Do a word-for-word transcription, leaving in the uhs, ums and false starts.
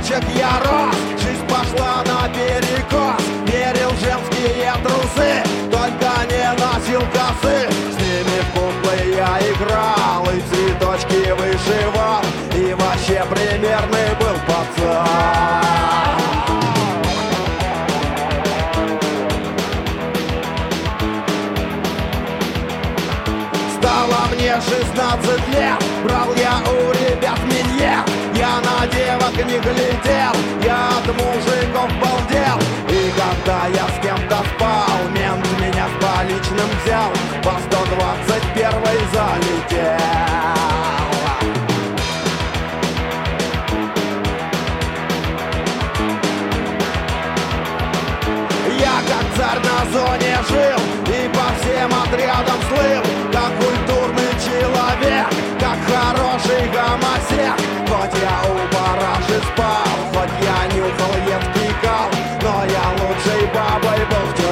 девочек я рос, жизнь пошла наперекос. Мерил женские трусы, только не носил косы. С ними в куклы я играл и цветочки вышивал, и вообще примерный был пацан. Стало мне шестнадцать лет, брал я у ребят миньет. Я на девок не глядел, я от мужиков балдел. И когда я с кем-то спал, мент меня с поличным взял, по сто двадцать первой залетел. Я как царь на зоне жил и по всем отрядам слыл, как культурный человек, как хороший гомосек. Хоть я у параши спал, хоть я нюхал едкий кал, но я лучшей бабой был в